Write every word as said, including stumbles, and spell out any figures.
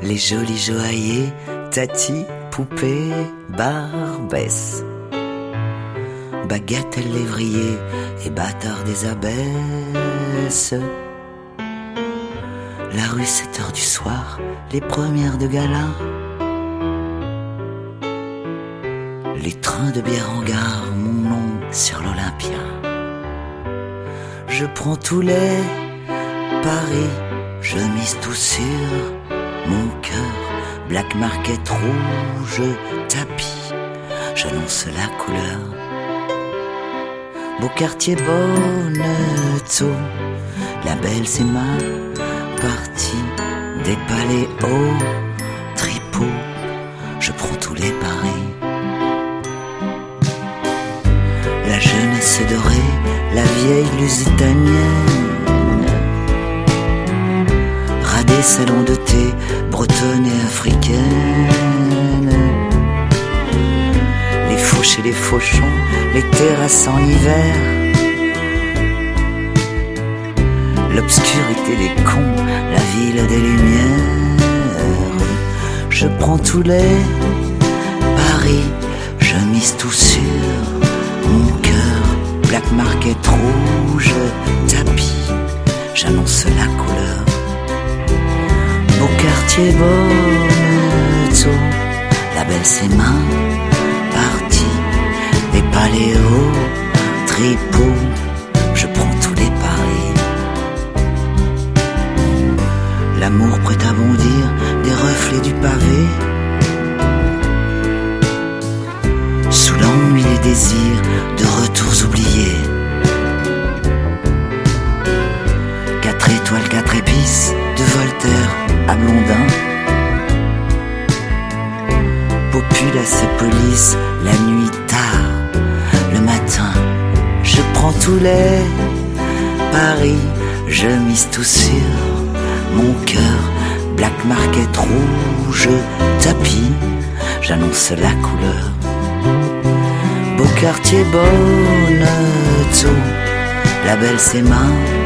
les jolis joailliers, Tati, poupée, Barbès, Baguette, lévrier et bâtard des abbesses. La rue, sept heures du soir, les premières de gala, les trains de bière en gare, mon nom sur l'Olympia. Je prends tous les paris, je mise tout sur mon cœur. Black market rouge, tapis, j'annonce la couleur. Beau quartier, Bonneto, la belle c'est ma partie. Des palais hauts, tripots, je prends tous les paris. La jeunesse dorée, la vieille lusitanienne, radé salon de thé, bretonne et africaine. Les fauches et les fauchons, les terrasses en hiver, l'obscurité des cons, la ville des lumières. Je prends tous les paris, je mise tout sur mon cœur. Black market rouge, tapis, j'annonce la couleur. Beau quartier, Bonneto, la belle c'est ma partie. Des paléos, tripots, je prends tous les paris. L'amour prêt à bondir, des reflets du pavé, sous l'ennui les désirs de retours oubliés. Quatre étoiles, quatre épices, de Voltaire à Blondin. Populace et police, la nuit tard, le matin. Je prends tous les paris, je mise tout sur mon cœur. Black market rouge, tapis, j'annonce la couleur. Beau quartier, Bonneto, la belle c'est ma